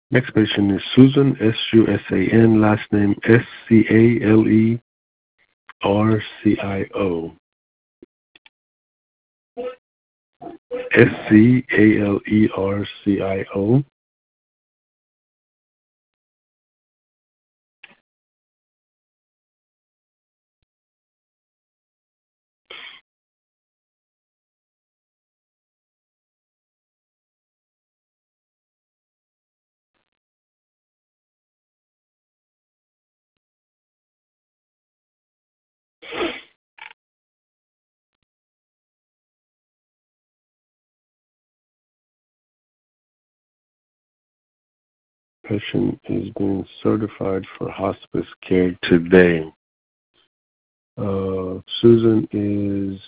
Next patient is Susan, S-U-S-A-N, last name S-C-A-L-E-R-C-I-O. S-C-A-L-E-R-C-I-O. Patient is being certified for hospice care today. Susan is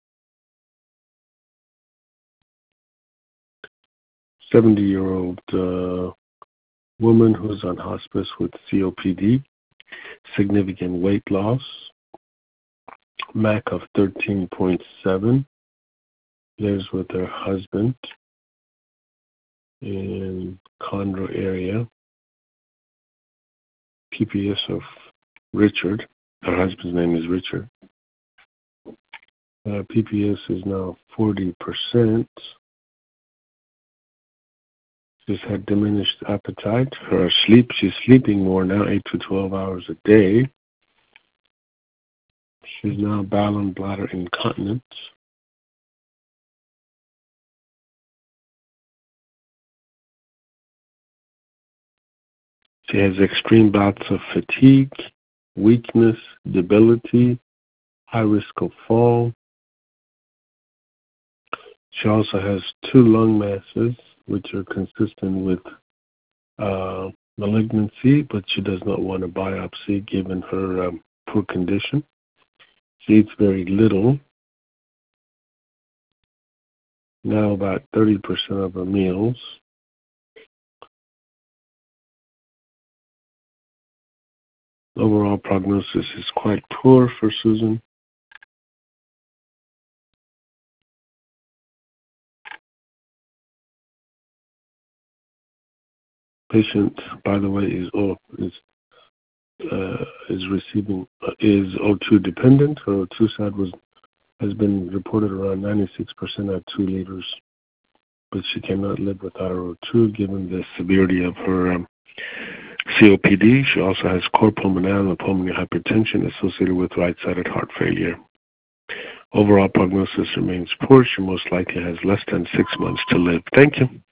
70-year-old woman who's on hospice with COPD, significant weight loss, MAC of 13.7, lives with her husband in Conroe area, PPS of Richard. Her husband's name is Richard. PPS is now 40%. She's had diminished appetite. Her sleep, she's sleeping more now, 8 to 12 hours a day. She's now bowel and bladder incontinent. She has extreme bouts of fatigue, weakness, debility, high risk of fall. She also has 2 lung masses, which are consistent with malignancy, but she does not want a biopsy given her poor condition. She eats very little, now about 30% of her meals. Overall prognosis is quite poor for Susan. Patient, by the way, is O2 dependent. Her O2 side has been reported around 96% at 2 liters, but she cannot live without her O2 given the severity of her COPD. She also has cor pulmonale and pulmonary hypertension associated with right-sided heart failure. Overall prognosis remains poor. She most likely has less than 6 months to live. Thank you.